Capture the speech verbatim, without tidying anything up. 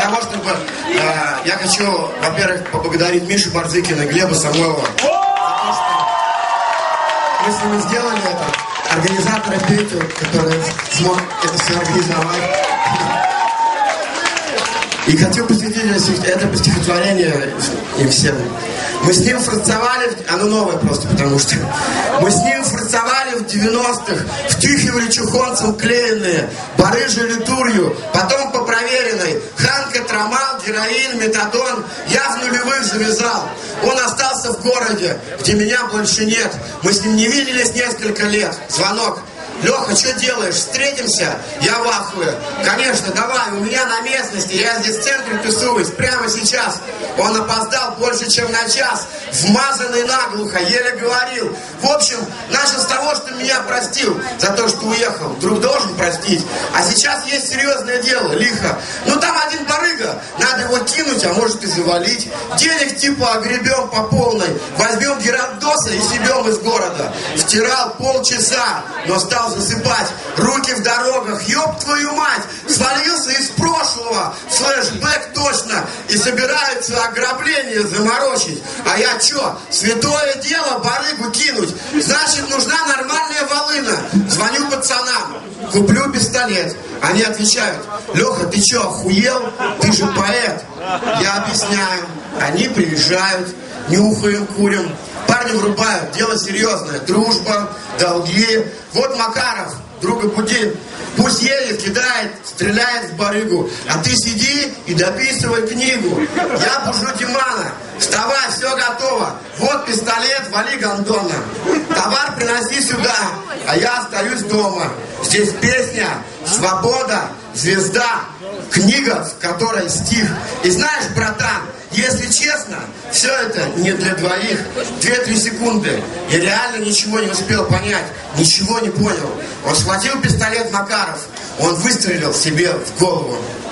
того, чтобы... Э, я хочу, во-первых, поблагодарить Мишу Барзыкина и Глеба Самойлова за то, что мы с ними сделали это. Организатора Петю, который смог это все организовать. И хочу посвятить это стихотворение им всем. Мы с ним францевали, оно новое просто, потому что мы с ним францевали в девяностых, втюхивали чухонцем клеенные, барыжили турью, потом по проверенной, ханка, трамал, героин, метадон, я в нулевых завязал. Он остался в городе, где меня больше нет. Мы с ним не виделись несколько лет. Звонок. Леха, что делаешь? Встретимся? Я в ахуе. Конечно, давай, у меня на местности, я здесь в центре тусуюсь, прямо сейчас. Он опоздал больше, чем на час, вмазанный наглухо, еле говорил. В общем, начал с того, что меня простил за то, что уехал. Друг должен простить. А сейчас есть серьезное дело, лихо. Ну там один барыга, надо его кинуть, а может и завалить. Денег типа огребем по полной, возьмем герандоса и съебем из города. Втирал полчаса, но стал засыпать, руки в дорогах, ёб твою мать, свалился из прошлого, флешбэк точно, и собираются ограбление заморочить. А я чё, святое дело барыгу кинуть, значит нужна нормальная волына. Звоню пацанам, куплю пистолет. Они отвечают: Леха, ты чё, охуел? Ты же поэт. Я объясняю, они приезжают, нюхаем, курим. Парни врубают, дело серьезное, дружба, долги. Вот Макаров, друга буди, пусть едет, кидает, стреляет в барыгу, а ты сиди и дописывай книгу. Я бужу Димана, вставай, все готово, вот пистолет, вали гондона. Товар приноси сюда, а я остаюсь дома. Здесь песня, свобода, звезда, книга, в которой стих. И знаешь, братан, если честно, все это не для двоих. Две-три секунды. Я реально ничего не успел понять. Ничего не понял. Он схватил пистолет Макаров. Он выстрелил себе в голову.